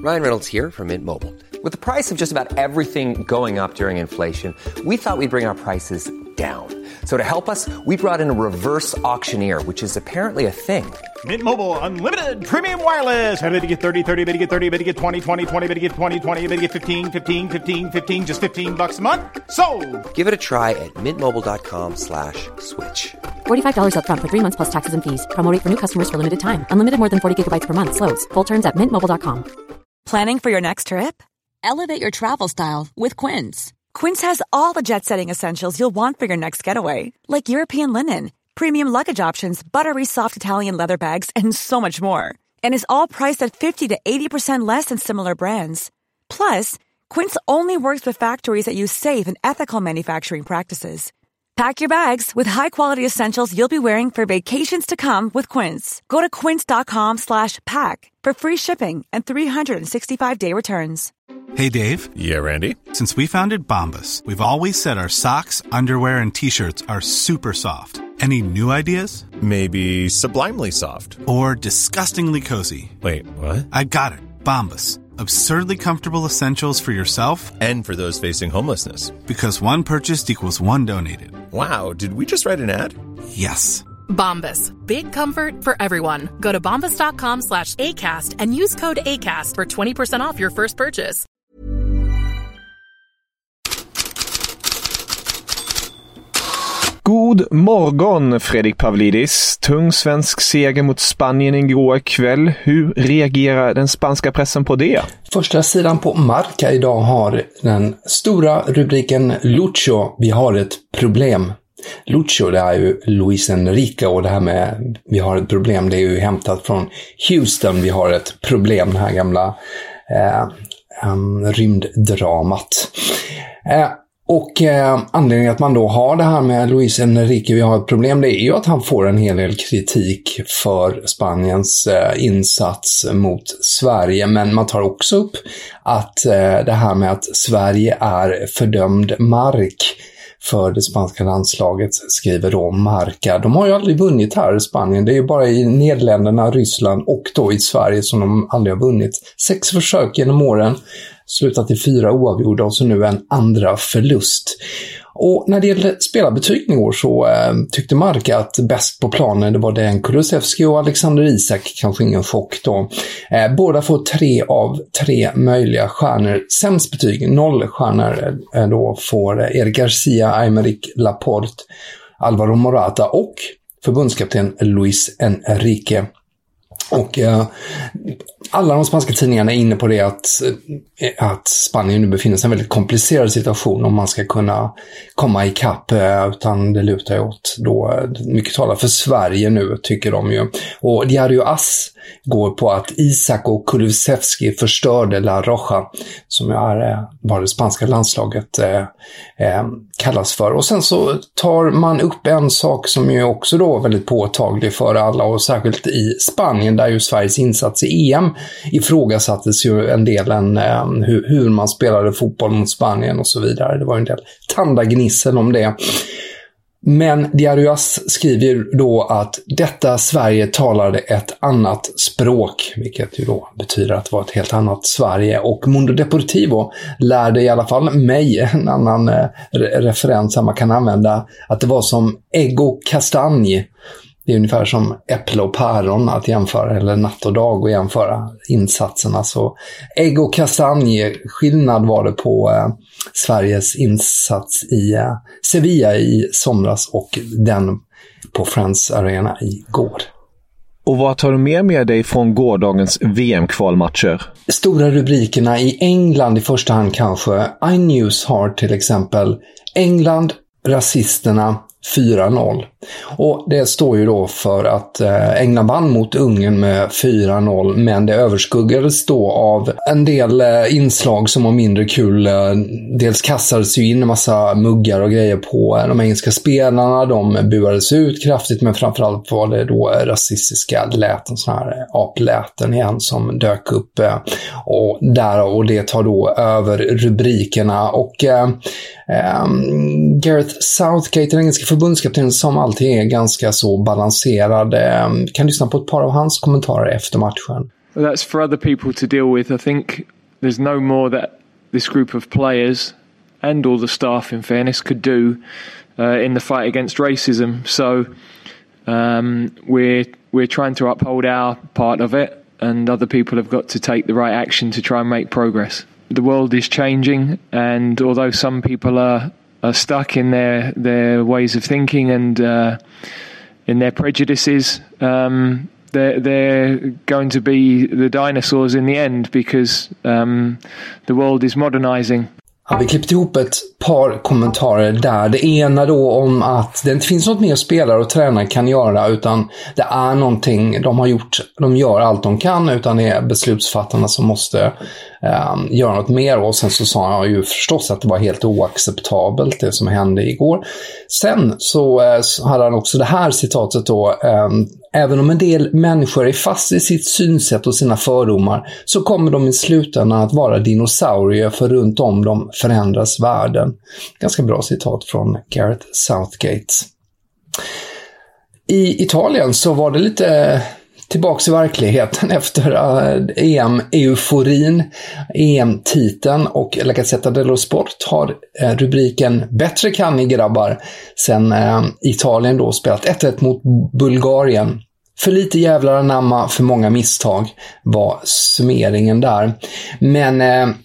Ryan Reynolds here from Mint Mobile. With the price of just about everything going up during inflation, we thought we'd bring our prices down. So to help us, we brought in a reverse auctioneer, which is apparently a thing. Mint Mobile Unlimited Premium Wireless. How to get 30, 30, how to get 30, how to get 20, 20, 20, how to get 20, 20, how to get 15, 15, 15, 15, just $15 a month? Sold! Give it a try at mintmobile.com/switch. $45 up front for 3 months plus taxes and fees. Promo rate for new customers for limited time. Unlimited more than 40 gigabytes per month. Slows full terms at mintmobile.com. Planning for your next trip? Elevate your travel style with Quince. Quince has all the jet-setting essentials you'll want for your next getaway, like European linen, premium luggage options, buttery soft Italian leather bags, and so much more. And is all priced at 50 to 80% less than similar brands. Plus, Quince only works with factories that use safe and ethical manufacturing practices. Pack your bags with high-quality essentials you'll be wearing for vacations to come with Quince. Go to quince.com/pack for free shipping and 365-day returns. Hey, Dave. Yeah, Randy. Since we founded Bombas, we've always said our socks, underwear, and T-shirts are super soft. Any new ideas? Maybe sublimely soft. Or disgustingly cozy. Wait, what? I got it. Bombas. Absurdly comfortable essentials for yourself and for those facing homelessness. Because one purchased equals one donated. Wow, did we just write an ad? Yes. Bombas. Big comfort for everyone. Go to bombas.com/ACAST and use code ACAST for 20% off your first purchase. God morgon, Fredrik Pavlidis. Tung svensk seger mot Spanien igår kväll. Hur reagerar den spanska pressen på det? Första sidan på Marca idag har den stora rubriken Lucho, vi har ett problem. Lucho, det är ju Luis Enrique, och det här med vi har ett problem, det är ju hämtat från Houston, vi har ett problem, det här gamla rymddramat. Och anledningen att man då har det här med Luis Enrique, vi har ett problem, det är ju att han får en hel del kritik för Spaniens insats mot Sverige. Men man tar också upp att det här med att Sverige är fördömd mark för det spanska landslaget, skriver då Marca. De har ju aldrig vunnit här i Spanien. Det är ju bara i Nederländerna, Ryssland och då i Sverige som de aldrig har vunnit. 6 försök genom åren, slutat i 4 oavgjorda och så nu en andra förlust. Och när det gäller spelarbetyg i år så tyckte Marca att bäst på planen det var Dejan Kulusevski och Alexander Isak, kanske ingen chock då. Båda får 3 av 3 möjliga stjärnor. Sämst betyg, 0 stjärnor då får Eric Garcia, Aymeric Laporte, Alvaro Morata och förbundskapten Luis Enrique. Och alla de spanska tidningarna är inne på det att Spanien nu befinner sig i en väldigt komplicerad situation om man ska kunna komma ikapp, utan det lutar åt då mycket talar för Sverige nu, tycker de ju. Och Diario AS går på att Isak och Kulusevski förstörde La Roja, som är vad det spanska landslaget kallas för. Och sen så tar man upp en sak som är också då väldigt påtaglig för alla, och särskilt i Spanien där ju Sveriges insats i EM ifrågasattes ju en del hur man spelade fotboll mot Spanien och så vidare. Det var en del tandagnissel om det. Men Diario AS skriver då att detta Sverige talade ett annat språk, vilket ju då betyder att det var ett helt annat Sverige. Och Mundo Deportivo lärde i alla fall mig en annan referens som man kan använda, att det var som ägg och kastanj. Det är ungefär som äpple och päron att jämföra, eller natt och dag att jämföra insatserna. Så ägg och kastanj, skillnad var det på Sveriges insats i Sevilla i somras och den på Friends Arena igår. Och vad tar du med dig från gårdagens VM-kvalmatcher? Stora rubrikerna i England i första hand kanske. iNews har till exempel England, rasisterna 4-0. Och det står ju då för att England vann mot Ungern med 4-0, men det överskuggades då av en del inslag som var mindre kul. Dels kastades ju in en massa muggar och grejer på de engelska spelarna. De buades ut kraftigt, men framförallt var det då rasistiska läten, såna här apläten igen som dök upp. Och det tar då över rubrikerna. Och Gareth Southgate, den engelska förbundskapten, som alltid är ganska så balanserad, kan lyssna på ett par av hans kommentarer efter matchen. that's for other people to deal with. I think there's no more that this group of players and all the staff, in fairness, could do in the fight against racism. So we're trying to uphold our part of it, and other people have got to take the right action to try and make progress. The world is changing, and although some people are stuck in their ways of thinking and in their prejudices, they're going to be the dinosaurs in the end, because the world is modernizing. Ja, vi klippte ihop ett par kommentarer där. Det ena då om att det inte finns något mer spelare och tränare kan göra, utan det är någonting de har gjort. De gör allt de kan, utan det är beslutsfattarna som måste göra något mer. Och sen så sa jag ju förstås att det var helt oacceptabelt det som hände igår. Sen så hade han också det här citatet då: även om en del människor är fast i sitt synsätt och sina fördomar, så kommer de i slutändan att vara dinosaurier, för runt om dem förändras världen. Ganska bra citat från Gareth Southgate. I Italien så var det lite tillbaks i verkligheten efter EM-euforin, EM-titeln, och La Gazzetta dello Sport har rubriken "Bättre kan ni grabbar", sen Italien då spelat 1-1 mot Bulgarien. För lite jävlar anamma, för många misstag var summeringen där. Men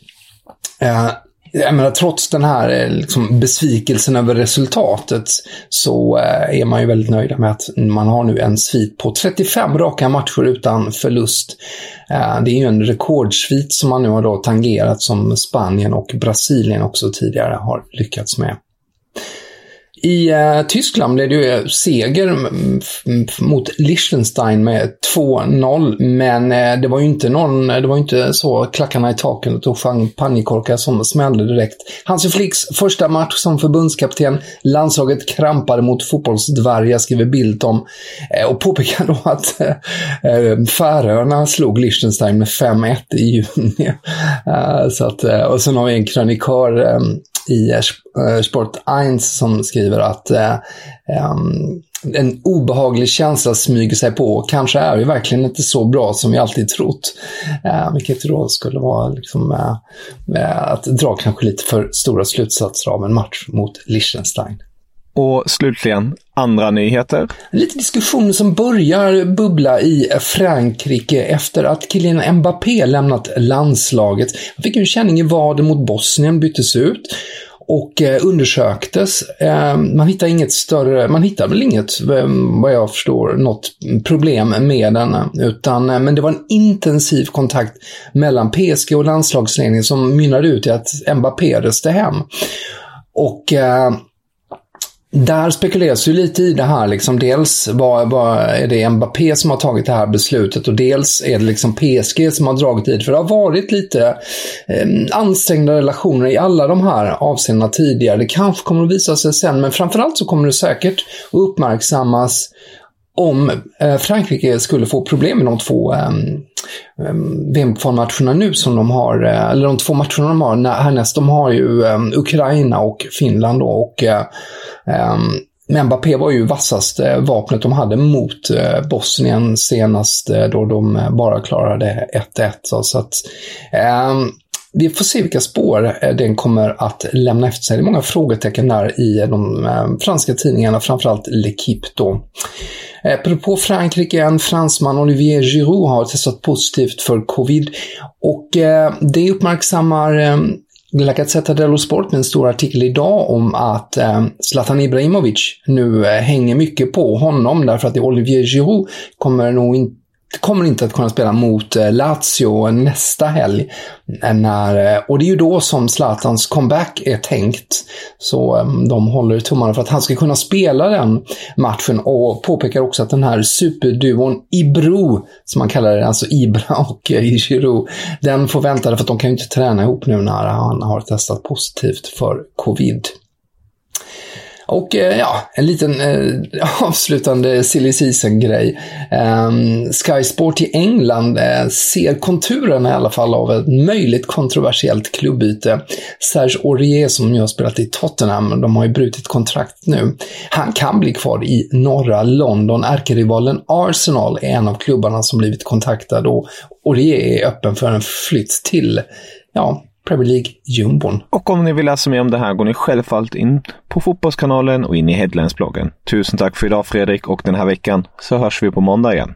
jag menar, trots den här liksom besvikelsen över resultatet, så är man ju väldigt nöjd med att man har nu en svit på 35 raka matcher utan förlust. Det är ju en rekordsvit som man nu har då tangerat, som Spanien och Brasilien också tidigare har lyckats med. I Tyskland blev det ju seger mot Liechtenstein med 2-0, men det var ju inte så klackarna i taket och champagnekorkar som smällde direkt. Hansi Flicks första match som förbundskapten, landslaget krampade mot fotbollsdvärgar, skriver Bild om, och påpekar då att Färöarna slog Liechtenstein med 5-1 i juni. Och sen har vi en krönikör i Sport 1 som skriver att en obehaglig känsla smyger sig på. Kanske är vi verkligen inte så bra som vi alltid trott. Vilket då skulle vara liksom, att dra kanske lite för stora slutsatser av en match mot Liechtenstein. Och slutligen, andra nyheter. Lite diskussioner som börjar bubbla i Frankrike efter att Kylian Mbappé lämnat landslaget. Han fick en känning i vaden mot Bosnien, byttes ut och undersöktes. Man hittar väl inget, vad jag förstår, något problem med den, men det var en intensiv kontakt mellan PSG och landslagsledningen som mynnade ut i att Mbappé reste hem. Och där spekuleras ju lite i det här, liksom, dels vad är det Mbappé som har tagit det här beslutet, och dels är det liksom PSG som har dragit dit, för det har varit lite ansträngda relationer i alla de här avseendena tidigare. Det kanske kommer att visa sig sen, men framförallt så kommer det säkert att uppmärksammas om Frankrike skulle få problem med de två VM-kvalmatcherna nu som de har, eller de två matcherna de har härnäst. De har ju Ukraina och Finland då, och Mbappé var ju vassaste vapnet de hade mot Bosnien senast, då de bara klarade 1-1. Så att vi får se vilka spår den kommer att lämna efter sig. Det är många frågetecken där i de franska tidningarna, framförallt L'Équipe då. På Frankrike, en fransman, Olivier Giroud, har testat positivt för covid, och det uppmärksammar La Gazzetta dello Sport med en stor artikel idag om att Zlatan Ibrahimovic nu hänger mycket på honom, därför att Olivier Giroud kommer inte att kunna spela mot Lazio nästa helg. Och det är ju då som Zlatans comeback är tänkt. Så de håller tummarna för att han ska kunna spela den matchen, och påpekar också att den här superduon Ibra, som man kallar det, alltså Ibra och Giroud, den får vänta, för att de kan ju inte träna ihop nu när han har testat positivt för covid. Och en liten avslutande silly season-grej. Sky Sport i England ser konturerna i alla fall av ett möjligt kontroversiellt klubbyte. Serge Aurier, som ju har spelat i Tottenham, de har ju brutit kontrakt nu. Han kan bli kvar i norra London. Ärkerivalen Arsenal är en av klubbarna som blivit kontaktad, och Aurier är öppen för en flytt till Premier League-jumbon. Och om ni vill läsa mer om det här går ni självfallet in på Fotbollskanalen och in i Headlines-bloggen. Tusen tack för idag, Fredrik, och den här veckan så hörs vi på måndag igen.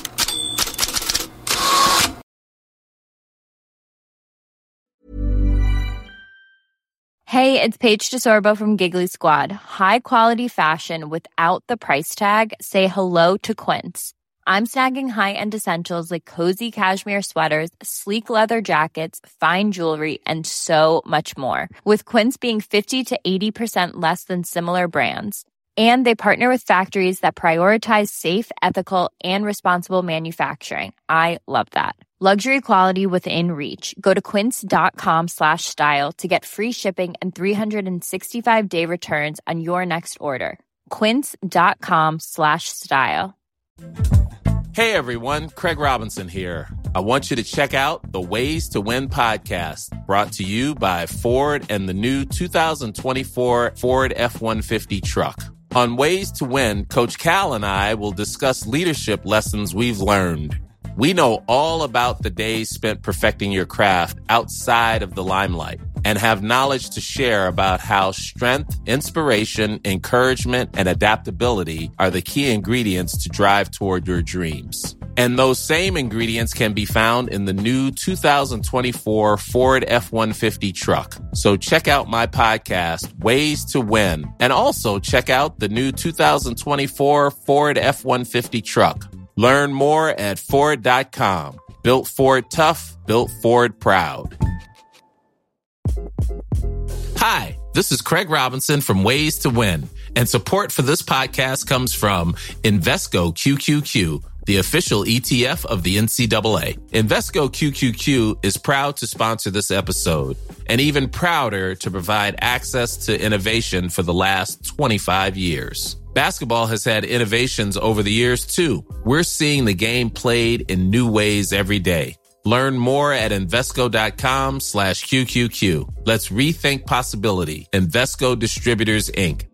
Hey, it's Paige DeSorbo from Giggly Squad. High quality fashion without the price tag. Say hello to Quince. I'm snagging high-end essentials like cozy cashmere sweaters, sleek leather jackets, fine jewelry, and so much more. With Quince being 50 to 80% less than similar brands. And they partner with factories that prioritize safe, ethical, and responsible manufacturing. I love that. Luxury quality within reach. Go to quince.com/style to get free shipping and 365-day returns on your next order. Quince.com/style. Hey everyone, Craig Robinson here. I want you to check out the Ways to Win podcast, brought to you by Ford and the new 2024 Ford F-150 truck. On Ways to Win, Coach Cal and I will discuss leadership lessons we've learned. We know all about the days spent perfecting your craft outside of the limelight and have knowledge to share about how strength, inspiration, encouragement, and adaptability are the key ingredients to drive toward your dreams. And those same ingredients can be found in the new 2024 Ford F-150 truck. So check out my podcast, Ways to Win, and also check out the new 2024 Ford F-150 truck. Learn more at Ford.com. Built Ford tough, built Ford proud. Hi, this is Craig Robinson from Ways to Win, and support for this podcast comes from Invesco QQQ, the official ETF of the NCAA. Invesco QQQ is proud to sponsor this episode, and even prouder to provide access to innovation for the last 25 years. Basketball has had innovations over the years, too. We're seeing the game played in new ways every day. Learn more at Invesco.com/QQQ. Let's rethink possibility. Invesco Distributors, Inc.